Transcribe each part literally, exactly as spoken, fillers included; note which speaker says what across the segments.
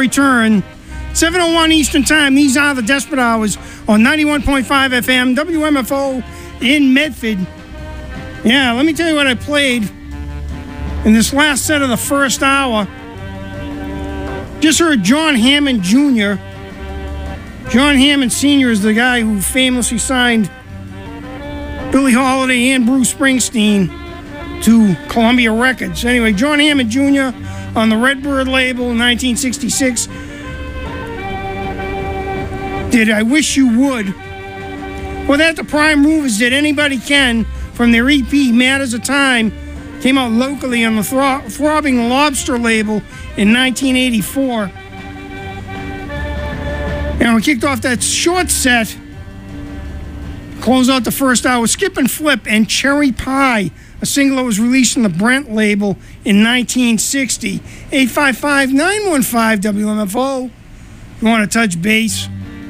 Speaker 1: return. seven oh one Eastern Time. These are the Desperate Hours on ninety-one point five F M, W M F O in Medford. Yeah, let me tell you what I played in this last set of the first hour. Just heard John Hammond Junior John Hammond Senior is the guy who famously signed Billie Holiday and Bruce Springsteen to Columbia Records. Anyway, John Hammond Junior on the Redbird label in nineteen sixty-six did I Wish You Would. Well, that the Prime Movers did Anybody Can from their E P Matters of Time. Came out locally on the Thro- Throbbing Lobster label in nineteen eighty-four. And we kicked off that short set, close out the first hour, Skip and Flip and Cherry Pie, a single that was released on the Brent label in nineteen sixty. eight five five, nine one five, W M F O. If you want to touch base.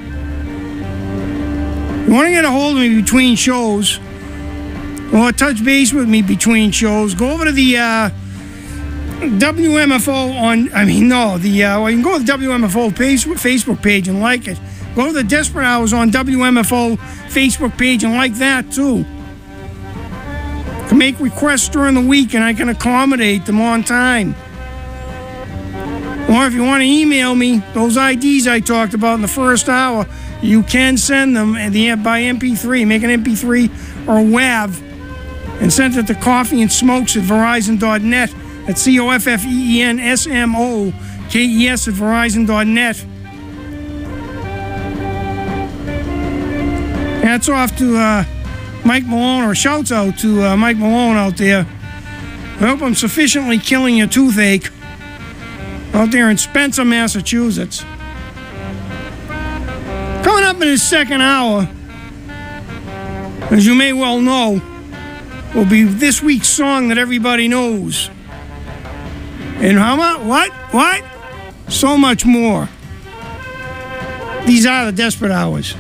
Speaker 1: If you want to get a hold of me between shows, or touch base with me between shows, go over to the uh, W M F O on, I mean, no, the uh, well, you can go to the W M F O page, Facebook page and like it. Go to the Desperate Hours on W M F O Facebook page and like that, too. You can make requests during the week and I can accommodate them on time. Or if you want to email me, those I Ds I talked about in the first hour, you can send them by M P three. Make an M P three or a W A V and send it to Coffee and Smokes at Verizon dot net. That's C O F F E E N S M O K E S at Verizon dot net. Hats off to uh, Mike Malone, or shouts out to uh, Mike Malone out there. I hope I'm sufficiently killing your toothache out there in Spencer, Massachusetts. Coming up in his second hour, as you may well know, will be this week's song that everybody knows. And how much? What? What? So much more. These are the Desperate Hours.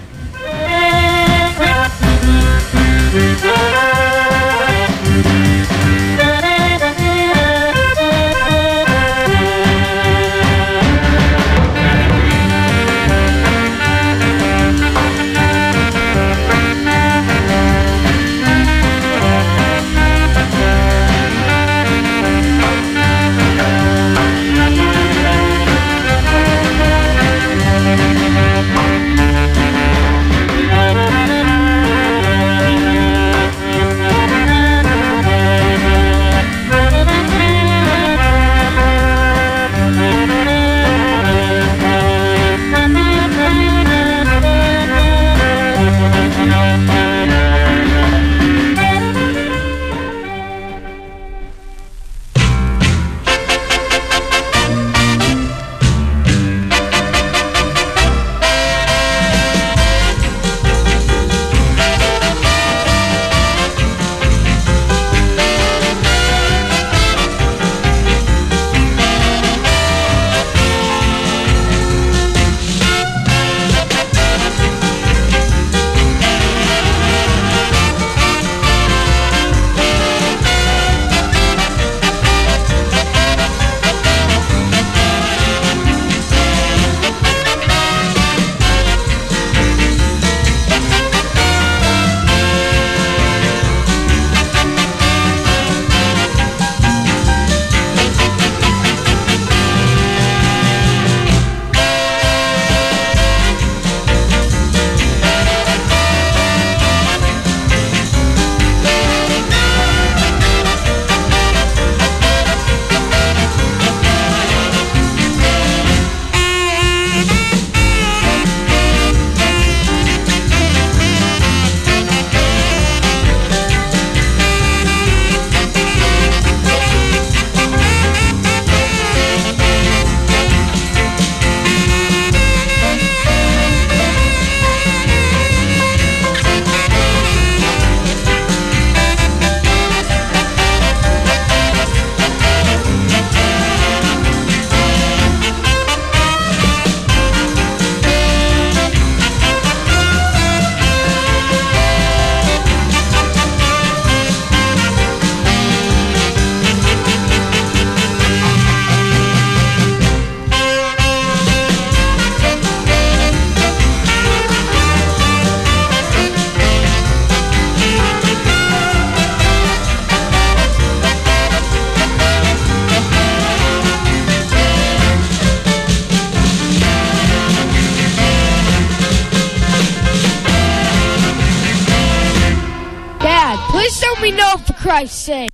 Speaker 2: me know, for Christ's sake.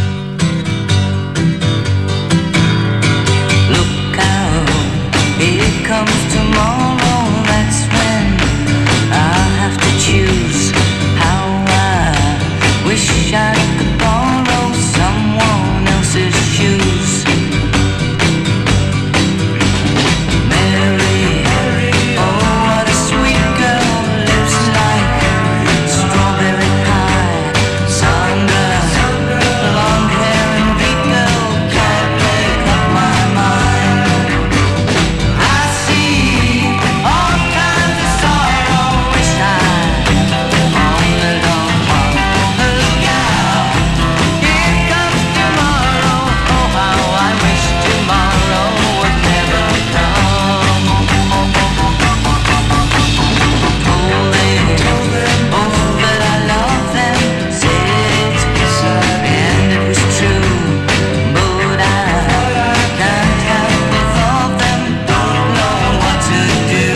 Speaker 3: Look out, here comes tomorrow. That's when I'll have to choose how I wish I could borrow someone else's shoes. Mary, oh what a sweet girl, lips like strawberry pie. Sandra, long hair and big girl, can't make up my mind. I see all kinds of sorrow, wish I only don't want to look out. Here comes tomorrow, oh how I wish tomorrow would never come. Told them both that I love them, said it and it was true, but I can't help the thought of them, don't know what to do.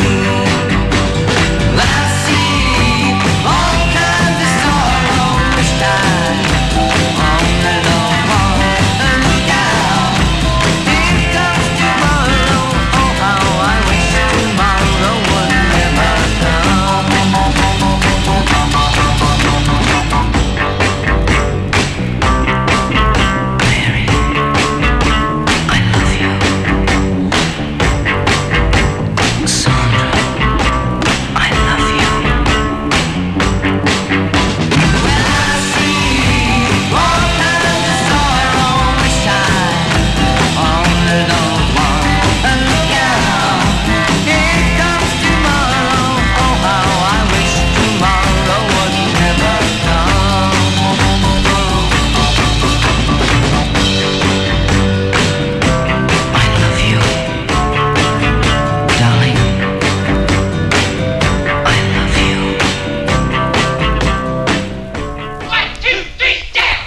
Speaker 3: I see all kinds of sorrow, wish I only don't want to look out. Here comes tomorrow, oh how I wish tomorrow would never come. Mary, I love you. Sandra, I love you. When I see all kinds of sorrow, wish I only don't want to look out. Here comes tomorrow, oh how I wish tomorrow would never come. I love you, darling. I love you. One, two, three, down!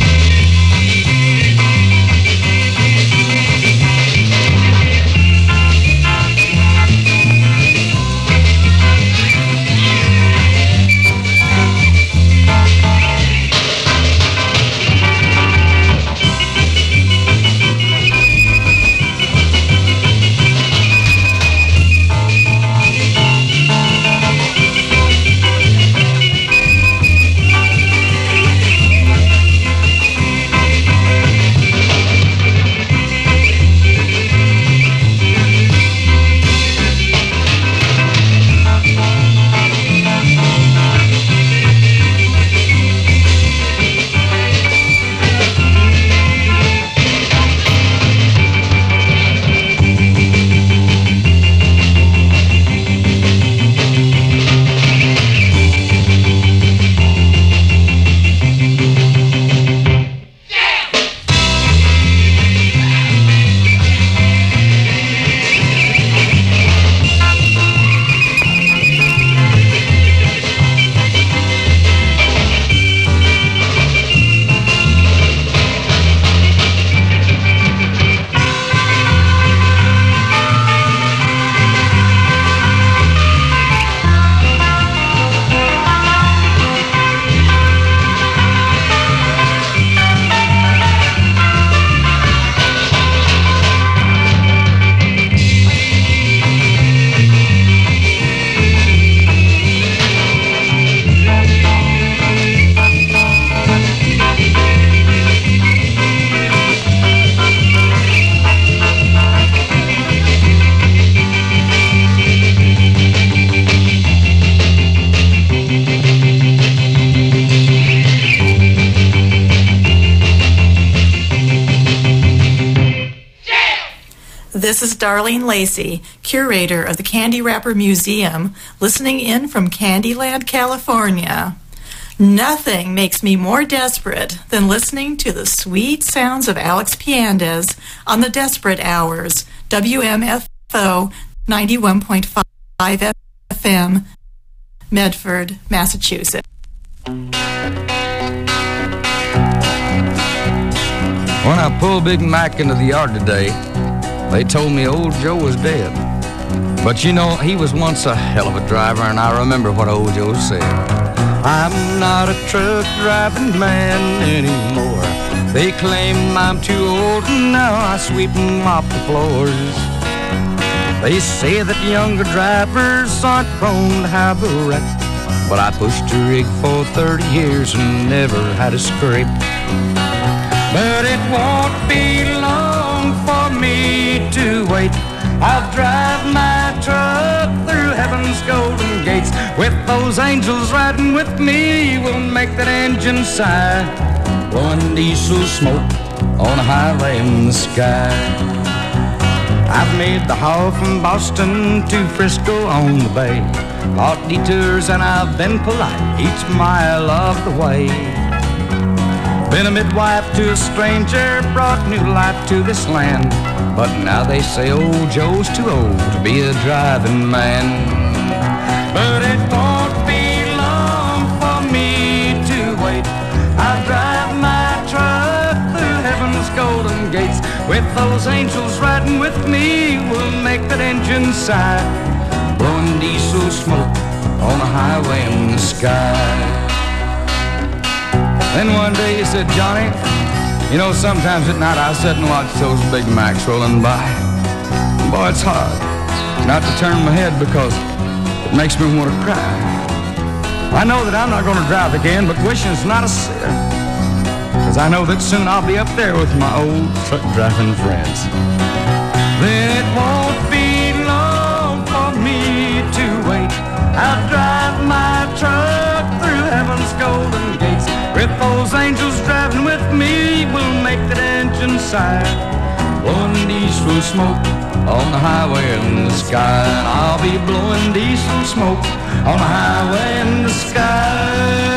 Speaker 4: This is Darlene Lacey, curator of the Candy Wrapper Museum, listening in from Candyland, California. Nothing makes me more desperate than listening to the sweet sounds of Alex Piandez on the Desperate Hours, W M F O ninety-one point five F M, Medford, Massachusetts.
Speaker 5: When I pulled Big Mac into the yard today, they told me old Joe was dead. But you know, he was once a hell of a driver, and I remember what old Joe said. I'm not a truck driving man anymore. They claim I'm too old and now I sweep and mop the floors. They say that younger drivers aren't prone to have a wreck, but I pushed a rig for thirty years and never had a scrape. But it won't be long for me to wait. I'll drive my truck through heaven's golden gates. With those angels riding with me, we'll make that engine sigh, blowing diesel smoke on a highway in the sky. I've made the haul from Boston to Frisco on the bay, bought detours and I've been polite each mile of the way. Been a midwife to a stranger, brought new life to this land, but now they say old Joe's too old to be a driving man. But it won't be long for me to wait. I'll drive my truck through heaven's golden gates. With those angels riding with me, we'll make that engine sigh, blowing diesel smoke on a highway in the sky. Then one day he said, Johnny, you know, sometimes at night I sit and watch those Big Macs rolling by. Boy, it's hard not to turn my head because it makes me want to cry. I know that I'm not going to drive again, but wishing's not a sin, because I know that soon I'll be up there with my old truck driving friends. Then it won't be long for me to wait. I'll drive my truck through heaven's golden gates. With those angels driving with me, we'll make that engine sigh, blowing diesel smoke on the highway in the sky. And I'll be blowing diesel smoke on the highway in the sky.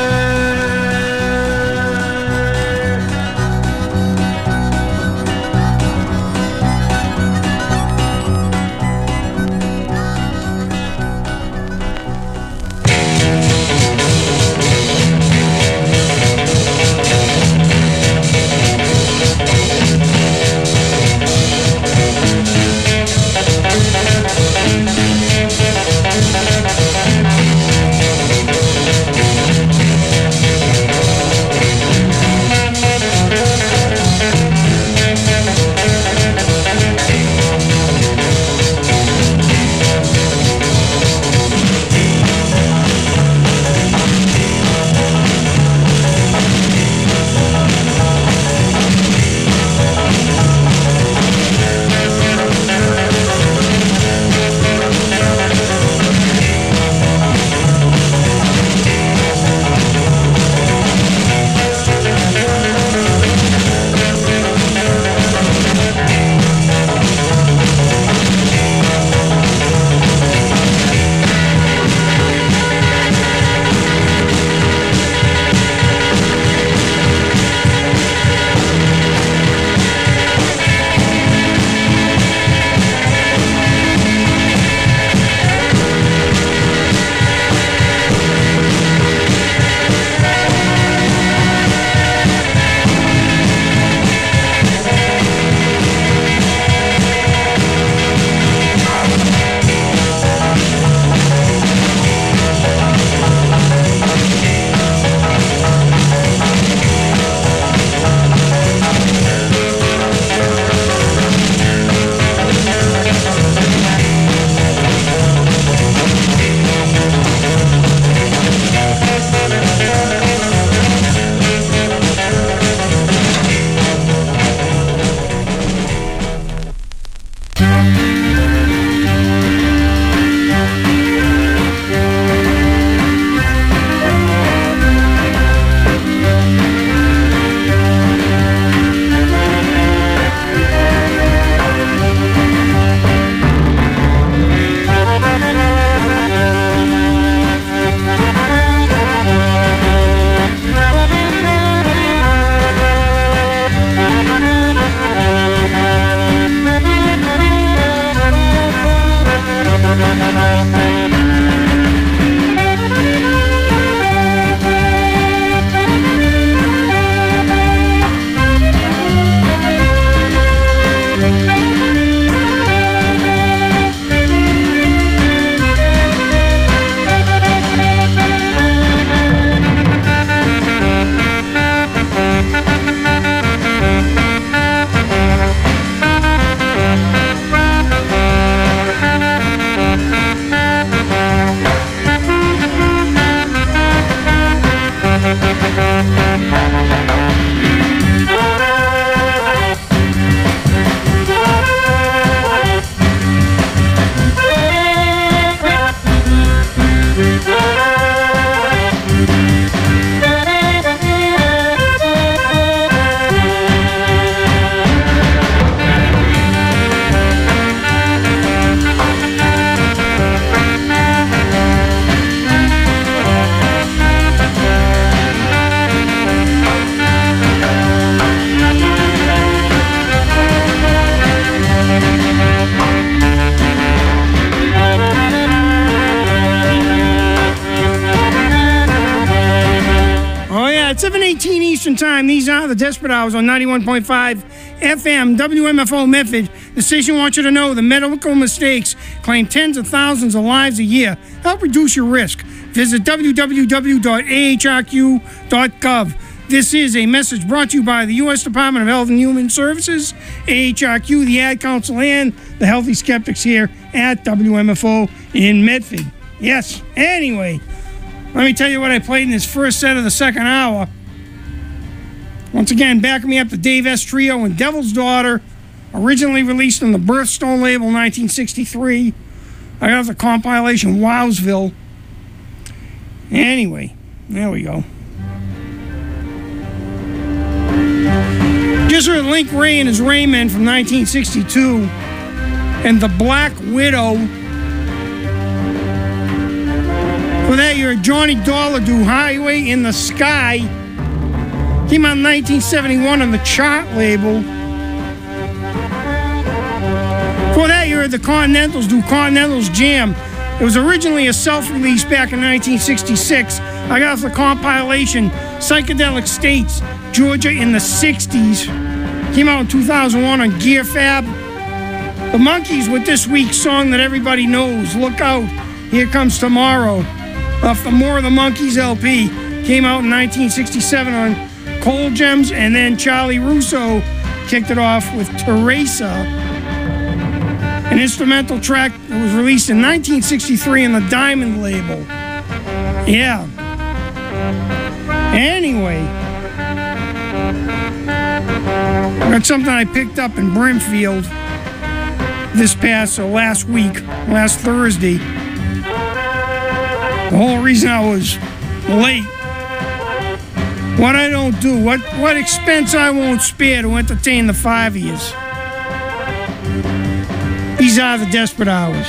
Speaker 1: eighteen Eastern Time. These are the Desperate Hours on ninety-one point five F M, W M F O Medford. The station wants you to know the medical mistakes claim tens of thousands of lives a year. Help reduce your risk. Visit w w w dot a h r q dot gov. This is a message brought to you by the U S Department of Health and Human Services, A H R Q, the Ad Council, and the Healthy Skeptics here at W M F O in Medford. Yes, anyway, let me tell you what I played in this first set of the second hour. Once again, backing me up the Dave S. Trio and Devil's Daughter, originally released on the Birthstone label nineteen sixty-three. I got the compilation Wowsville. Anyway, there we go. Just heard Link Ray and his Raymen from nineteen sixty-two and The Black Widow. For that, you're Johnny Dollardo, Highway in the Sky. Came out in nineteen seventy-one on the Chart label. For that, you heard the Continentals do Continentals Jam. It was originally a self-release back in nineteen sixty-six. I got the compilation Psychedelic States, Georgia in the sixties. Came out in two thousand one on Gear Fab. The Monkees with this week's song that everybody knows, Look Out, Here Comes Tomorrow, off the More of the Monkees L P. Came out in nineteen sixty-seven on Cold Gems, and then Charlie Russo kicked it off with Teresa, an instrumental track that was released in nineteen sixty-three on the Diamond label. Yeah. Anyway, got something I picked up in Brimfield this past, or last week, last Thursday. The whole reason I was late. What I don't do, what, what expense I won't spare to entertain the five-years. These are the Desperate Hours.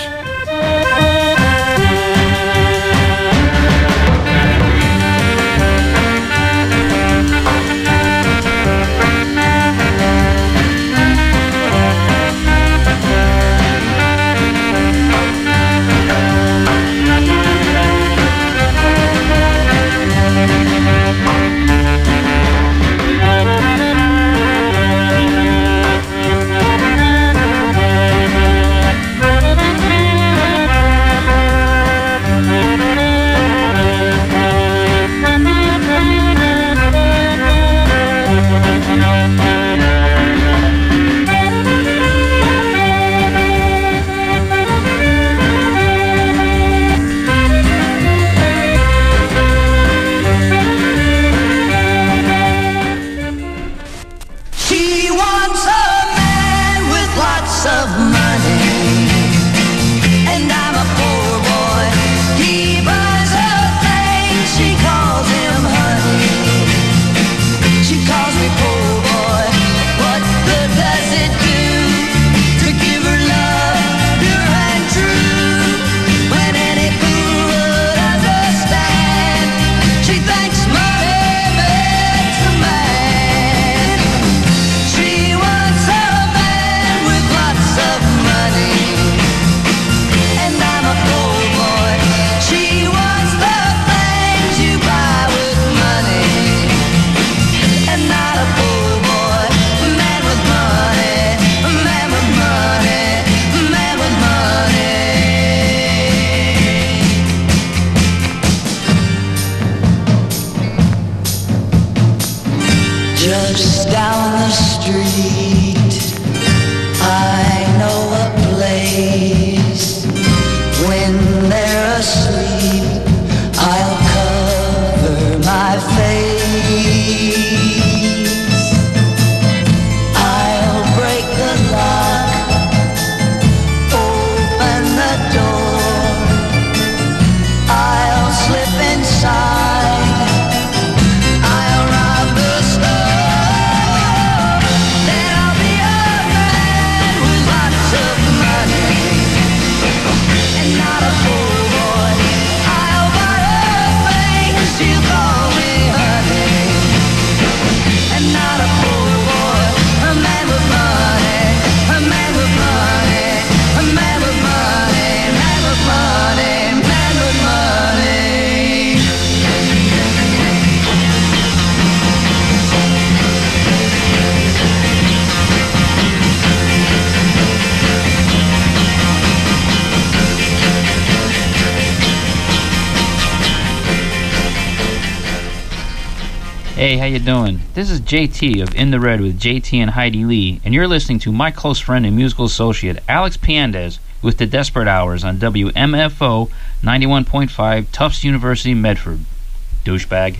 Speaker 3: Thank you.
Speaker 2: Hey, how you doing? This is J T of In the Red with J T and Heidi Lee, and you're listening to my close friend and musical associate Alex Piandez with the Desperate Hours on W M F O ninety-one point five Tufts University, Medford. Douchebag.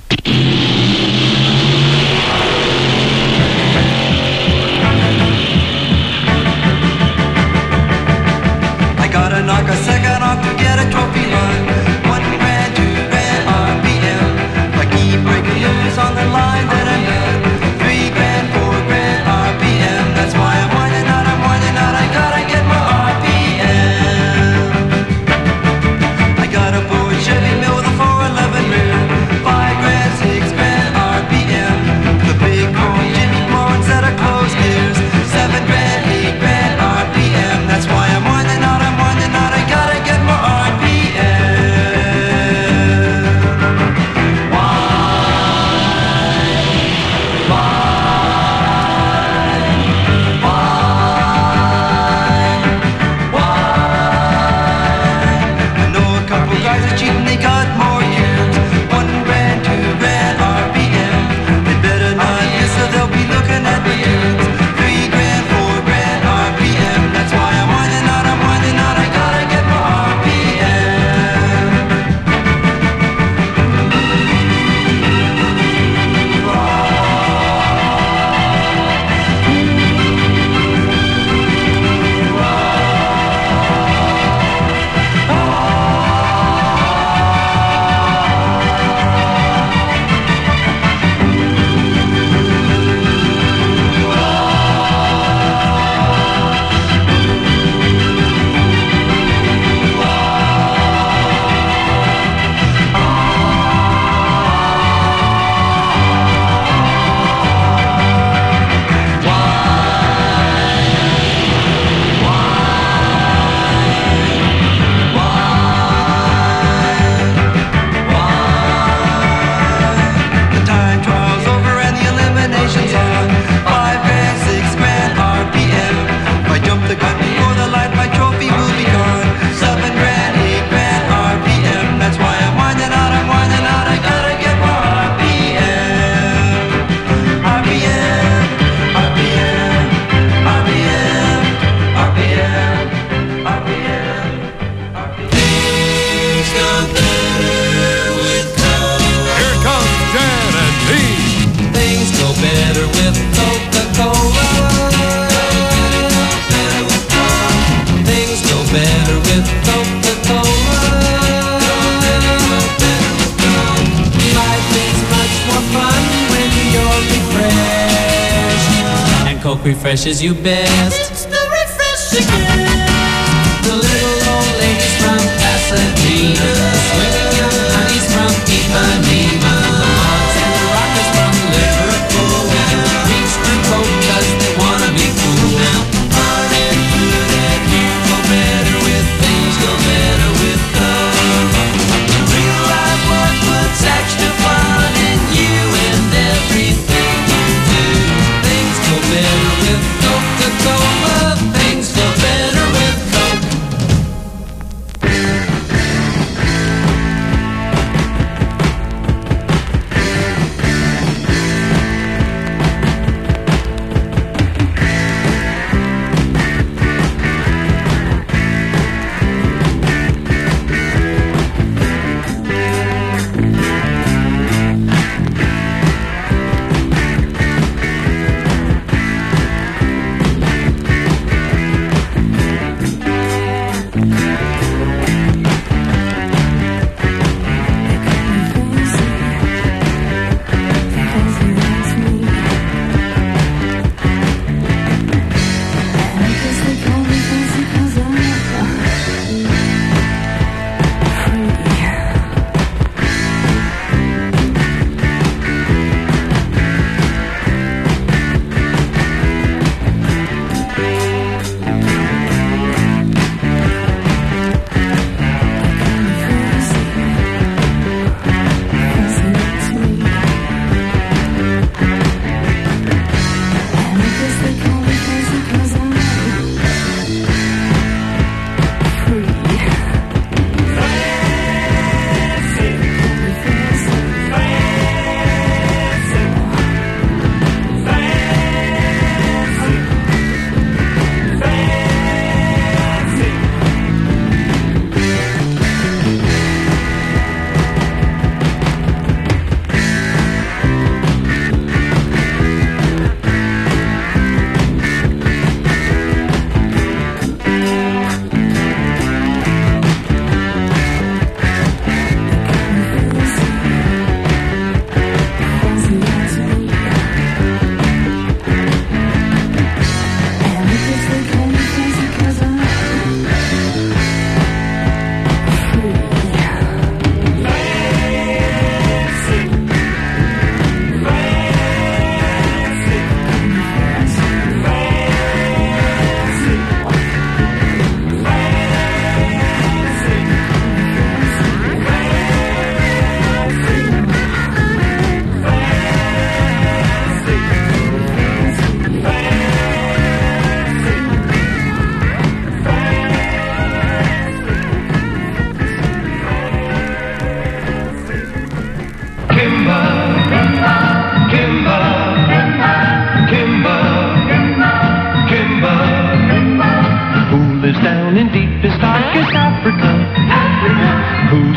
Speaker 3: I gotta knock a second off to get a trophy line. One grand, two grand R P M. I keep breaking news on the line that I'm in. Three grand, four grand R P M. That's why I'm winding out, I'm winding out. I gotta get my R P M. I got a Ford Chevy Mill with a four eleven rear. Five grand, six grand R P M. The big chrome Jimmy Moore instead of closed gears. Seven grand, eight grand R P M. That's why I'm winding out, I'm winding out. I gotta get my R P M. I know a couple guys are cheating, they got more years. One grand, two grand R P M. They better not miss or they'll be looking at the dudes. Three grand, four grand R P M. That's why I'm winding out, I'm winding out. I gotta get my R P M. The time trial's over and the elimination's on. Five grand, six grand R P M. If I jump the gun before the light, my trophy will be gone. Seven grand, eight grand R P M. That's why I'm winding out, I'm winding out. I gotta get my R P M. R P M, R P M, R P M, R P M, R P M, R P M. Things go better with Coke.
Speaker 6: Here comes Jan and Dean.
Speaker 3: Things go better with Coca-Cola. Things go better with Coca-Cola. Life is much more fun when you're refreshed, and Coke refreshes you best. It's the refreshing The little old ladies from Pasadena, swinging young honeys from Ipanema, the mods and the rockers from Liverpool, reach for Coke 'cause they wanna be cool. Now, fun and good and you go better with things go better with Coke. Real life work puts extra fun in you and everything you do. Things go better with Coca-Cola.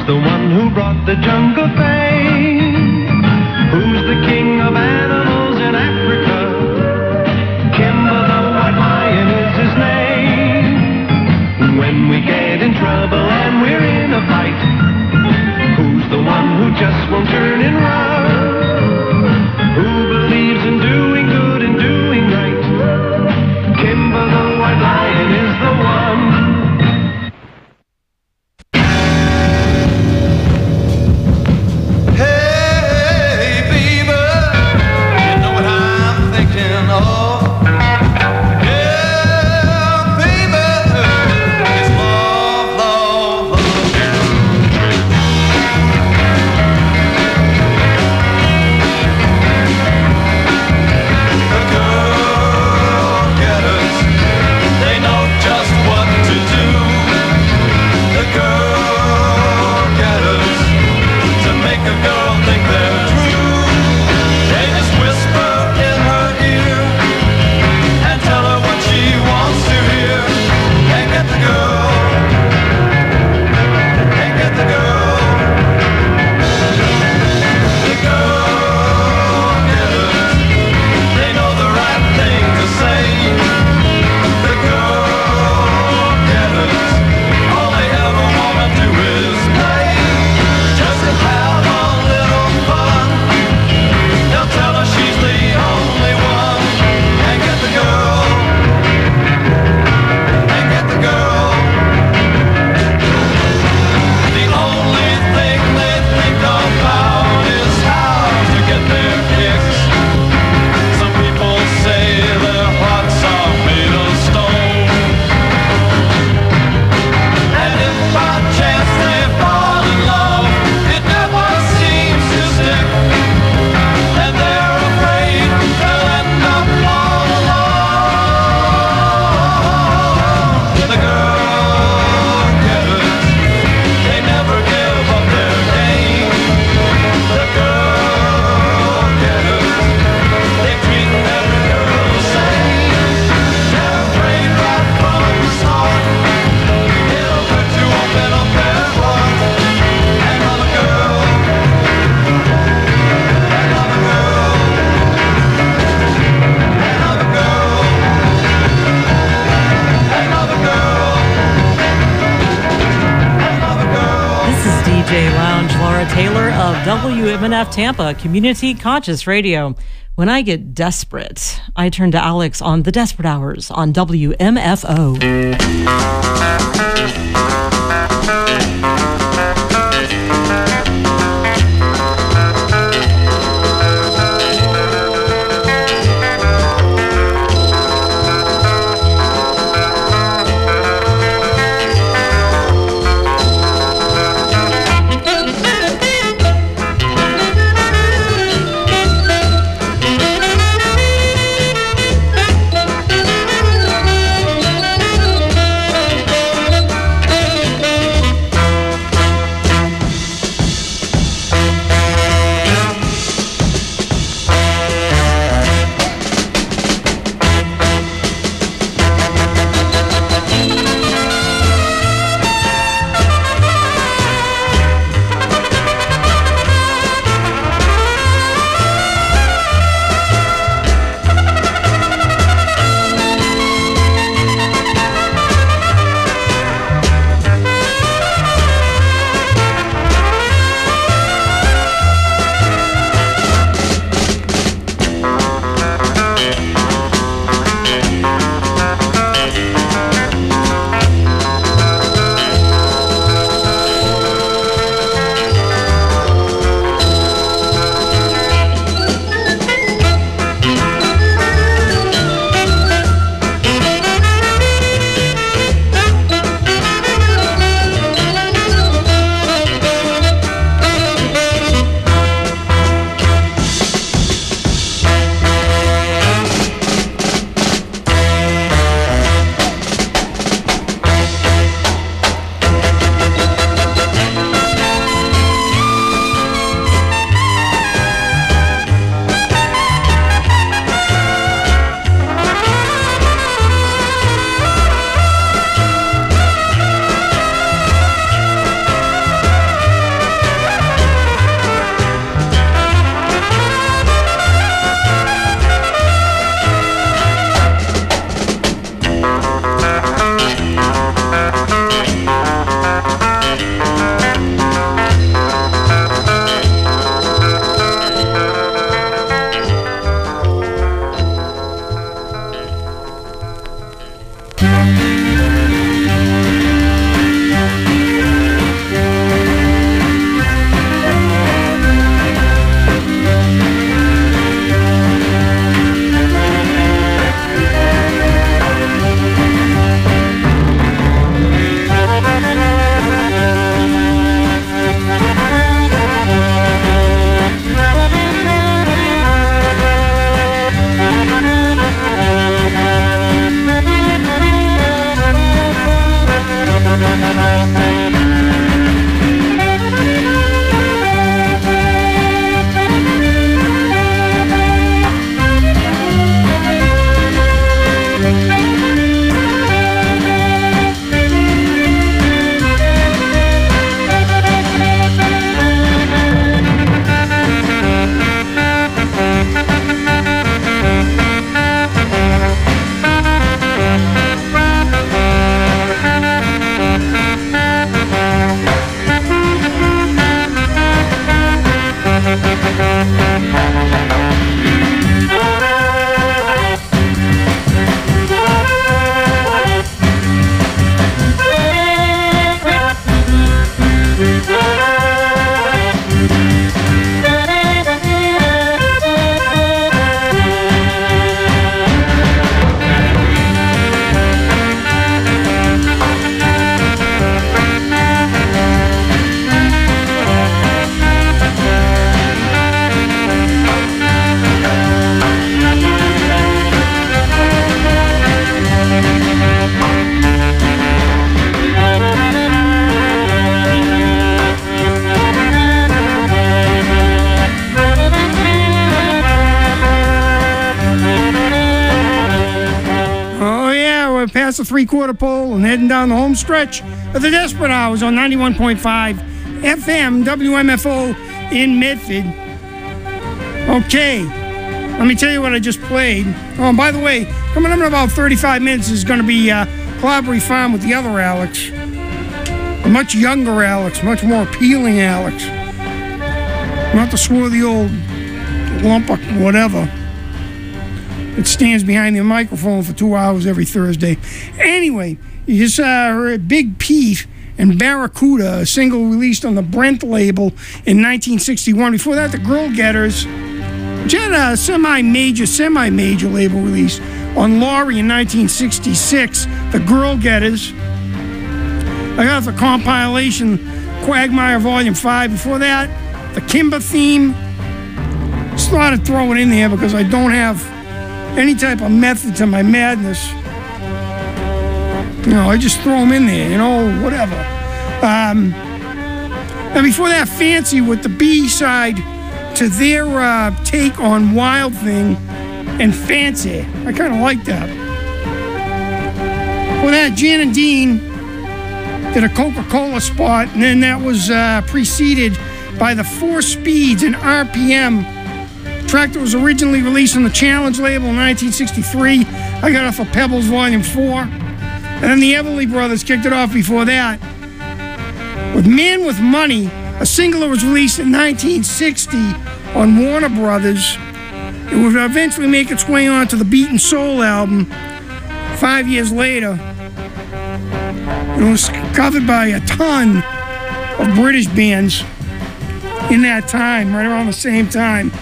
Speaker 7: Who's the one who brought the jungle fame? Who's the king of animals in Africa? Kimba the white lion is his name. When we get in trouble and we're in a fight, who's the one who just won't turn and run? Who believes in doing good and doing right? Kimba the white lion is the one.
Speaker 8: W M N F Tampa, Community Conscious Radio. When I get desperate, I turn to Alex on The Desperate Hours on W M F O.
Speaker 1: the three-quarter pole and heading down the home stretch of the Desperate Hours on ninety-one point five F M W M F O in Medford. Okay, let me tell you what I just played. Oh, and by the way, coming up in about thirty-five minutes is going to be uh, Clobbery Farm with the other Alex. A much younger Alex, much more appealing Alex. Not the swarthy old lump of whatever. It stands behind the microphone for two hours every Thursday. Anyway, you just uh, heard Big Pete and Barracuda, a single released on the Brent label in nineteen sixty-one. Before that, the Girl Getters, which had a semi-major, semi-major label release on Laurie in nineteen sixty-six. The Girl Getters. I got the compilation Quagmire Volume five. Before that, the Kimber Theme. Just thought I'd throw it in there because I don't have any type of method to my madness. You know, I just throw them in there, you know, whatever. Um, and before that, Fancy with the B-side to their uh, take on Wild Thing and Fancy. I kind of like that. Before that, Jan and Dean did a Coca-Cola spot, and then that was uh, preceded by the Four Speeds and R P M. Track that was originally released on the Challenge label in nineteen sixty-three. I got off of Pebbles Volume four. And then the Everly Brothers kicked it off before that with Man with Money, a single that was released in nineteen sixty on Warner Brothers. It would eventually make its way onto the Beat and Soul album five years later. It was covered by a ton of British bands in that time, right around the same time.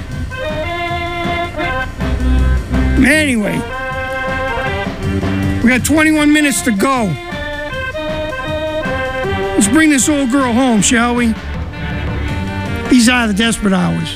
Speaker 1: Anyway, we got twenty-one minutes to go. Let's bring this old girl home, shall we? These are the Desperate Hours.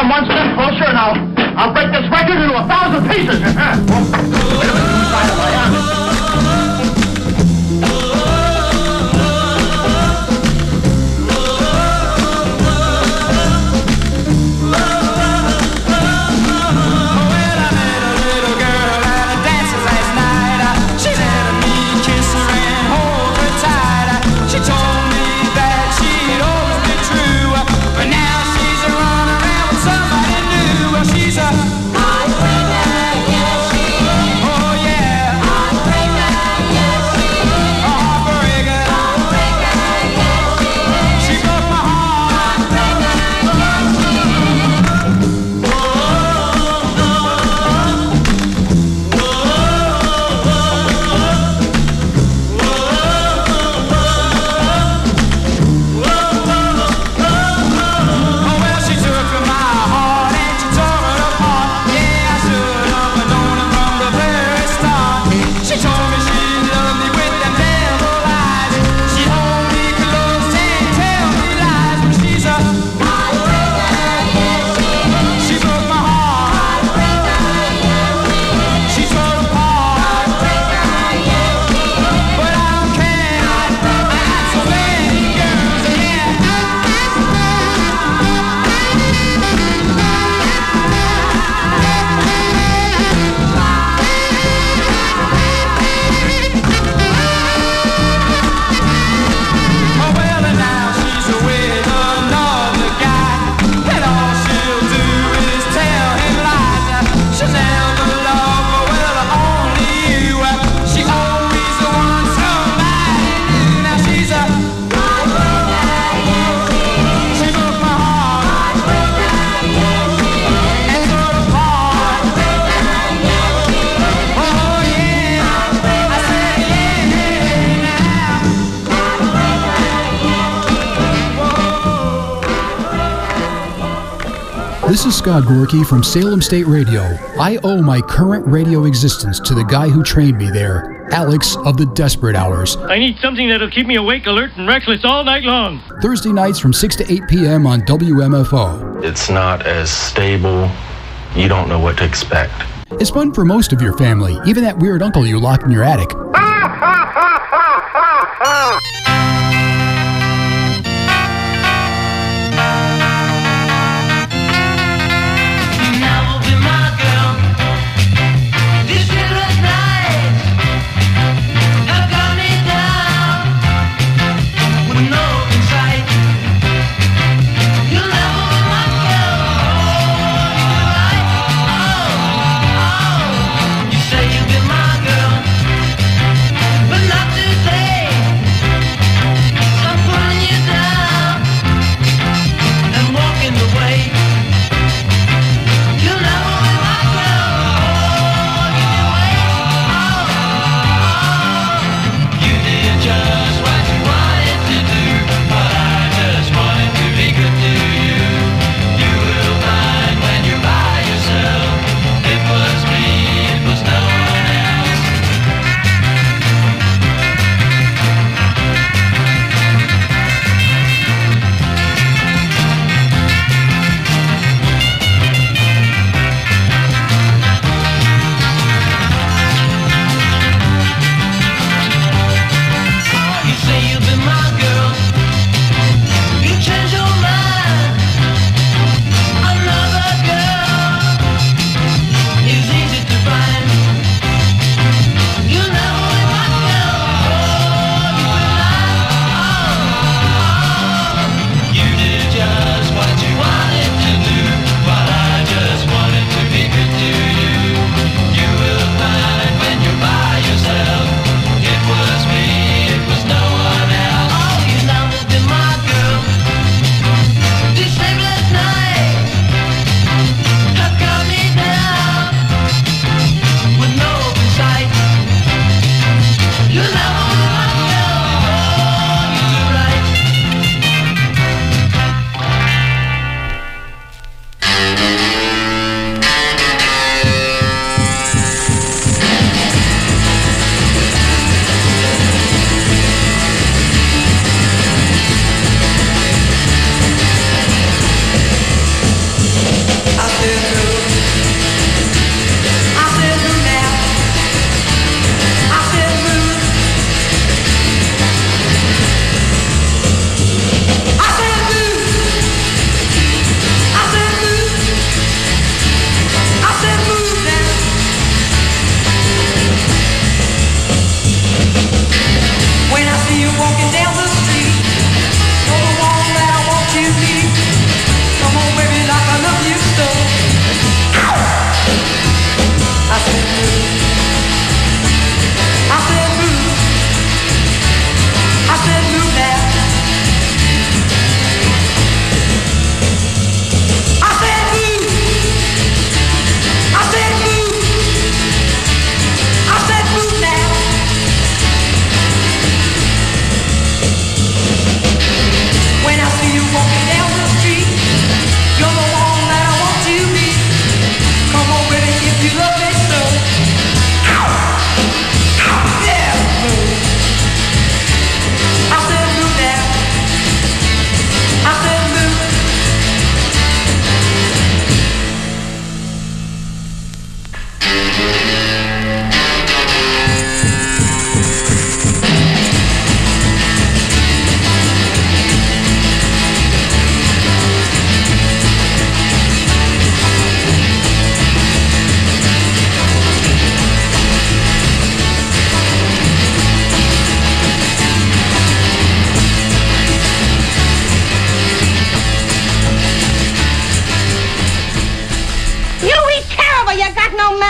Speaker 9: come one step closer and I'll, I'll break this record into a thousand pieces. Wait a minute, whose side am I on?
Speaker 10: This is Scott Gorky from Salem State Radio. I owe my current radio existence to the guy who trained me there, Alex of the Desperate Hours.
Speaker 11: I need something that'll keep me awake, alert, and restless all night long.
Speaker 10: Thursday nights from six to eight p.m. on W M F O.
Speaker 12: It's not as stable. You don't know what to expect.
Speaker 10: It's fun for most of your family, even that weird uncle you locked in your attic.
Speaker 3: Say you've been my girl, but not today.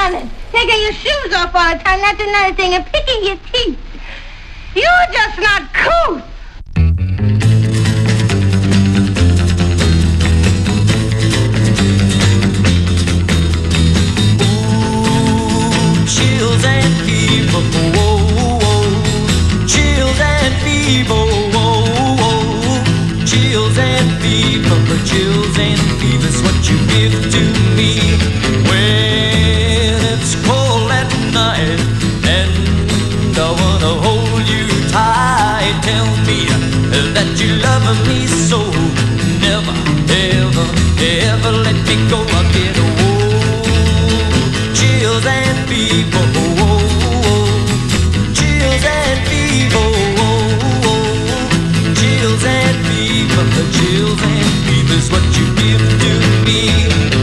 Speaker 13: running, taking your shoes off all the time, not doing anything, and picking your teeth. You're just not cool.
Speaker 3: Chills and fever, whoa, whoa. Chills and fever, whoa, whoa. Chills and fever, chills and fever's what you give to me when it's cold at night and I wanna hold you tight. Tell me that you love me so. Never, ever, ever let me go. I get old. Chills and fever, oh, oh, oh. Chills and fever, oh, oh, oh. Chills and fever, chills and fever's what you give to me.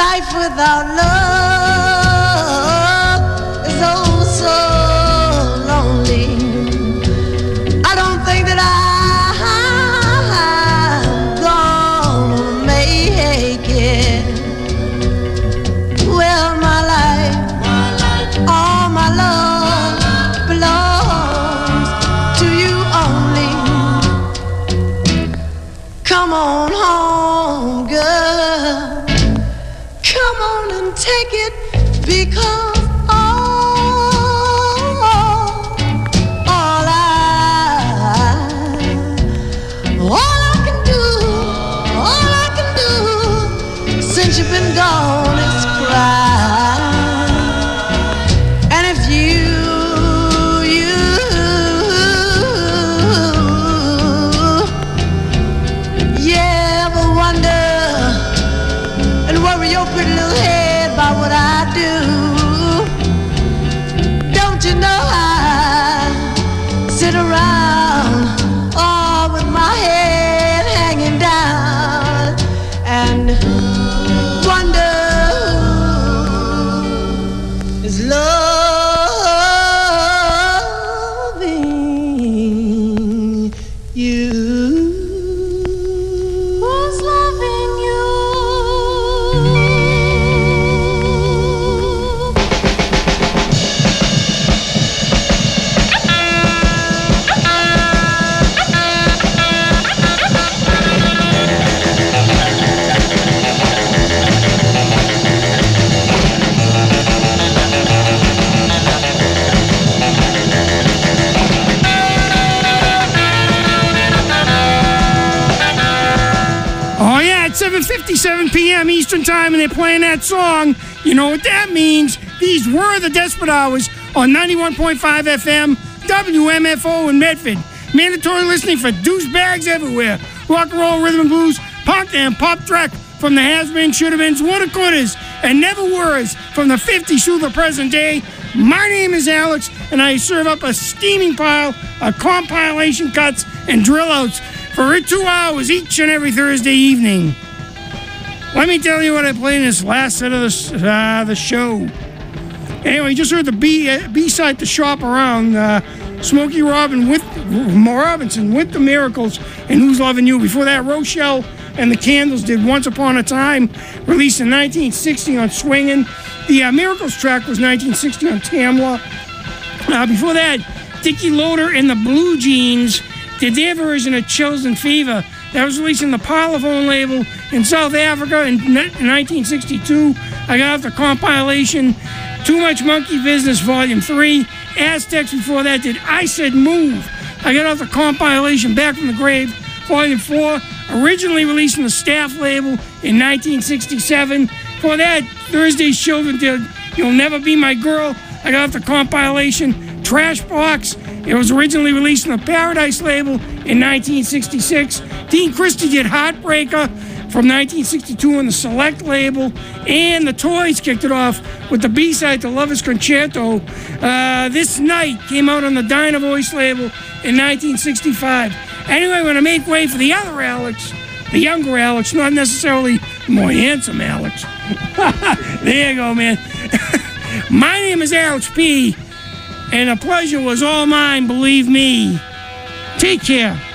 Speaker 14: Life without love is oh so lonely. I don't think that I'm gonna make it. Well, my life, all my love belongs to you only. Come on home, girl. Come on and take it, because all, all I, all I can do, all I can do since you've been gone is cry. And if you, you, yeah, ever wonder and worry your pretty little head about what I do, don't you know I sit around all with my head hanging down and wonder who is loving you. Who's loving you?
Speaker 1: Oh, yeah, it's seven fifty-seven p.m. Eastern Time, and they're playing that song. You know what that means. These were the Desperate Hours on ninety-one point five F M, W M F O in Medford. Mandatory listening for douchebags everywhere. Rock and roll, rhythm and blues, punk and pop track from the has-been, should-have-beens, woulda-couldas, and never-weres from the fifties through the present day. My name is Alex, and I serve up a steaming pile of compilation cuts and drill-outs for two hours each and every Thursday evening. Let me tell you what I played in this last set of the, uh, the show. Anyway, you just heard the B, uh, B-side to Shop Around, uh, Smokey Robin with, Robinson with the Miracles and Who's Loving You. Before that, Rochelle and the Candles did Once Upon a Time, released in nineteen sixty on Swingin'. The uh, Miracles track was nineteen sixty on Tamla. Uh, before that, Dickie Loader and the Blue Jeans did their version of Chills and Fever. That was released in the Parlophone label in South Africa in nineteen sixty-two. I got off the compilation Too Much Monkey Business Volume three. Aztecs before that did I Said Move. I got off the compilation Back from the Grave Volume four, originally released in the Staff label in nineteen sixty-seven. For that, Thursday's Children did You'll Never Be My Girl. I got off the compilation Trash Box. It was originally released in the Paradise label in nineteen sixty-six. Dean Christie did Heartbreaker from nineteen sixty-two on the Select label. And the Toys kicked it off with the B-side to Lover's Concerto. Uh, this Night came out on the Dinah Voice label in nineteen sixty-five. Anyway, we're going to make way for the other Alex, the younger Alex, not necessarily the more handsome Alex. There you go, man. My name is Alex P., and the pleasure was all mine, believe me. Take care.